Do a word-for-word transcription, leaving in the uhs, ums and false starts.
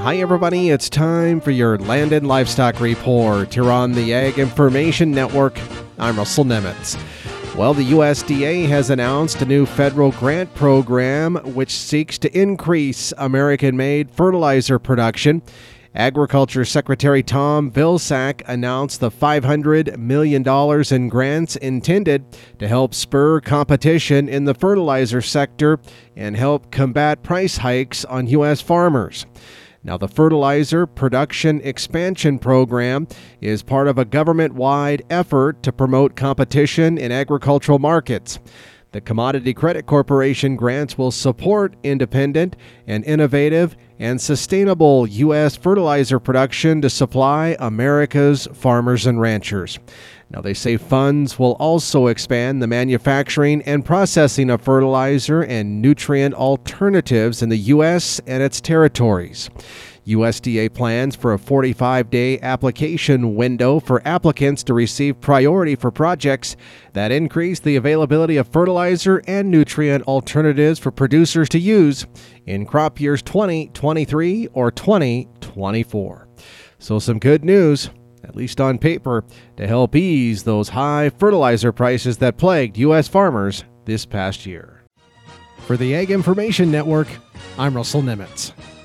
Hi everybody, it's time for your Land and Livestock Report here on the Ag Information Network. I'm Russell Nemitz. Well, the U S D A has announced a new federal grant program which seeks to increase American-made fertilizer production. Agriculture Secretary Tom Vilsack announced the five hundred million dollars in grants intended to help spur competition in the fertilizer sector and help combat price hikes on U S farmers. Now, the Fertilizer Production Expansion Program is part of a government-wide effort to promote competition in agricultural markets. The Commodity Credit Corporation grants will support independent and innovative and sustainable U S fertilizer production to supply America's farmers and ranchers. Now, they say funds will also expand the manufacturing and processing of fertilizer and nutrient alternatives in the U S and its territories. U S D A plans for a forty-five day application window for applicants to receive priority for projects that increase the availability of fertilizer and nutrient alternatives for producers to use in crop years twenty twenty-three or twenty twenty-four. So some good news, at least on paper, to help ease those high fertilizer prices that plagued U S farmers this past year. For the Ag Information Network, I'm Russell Nemitz.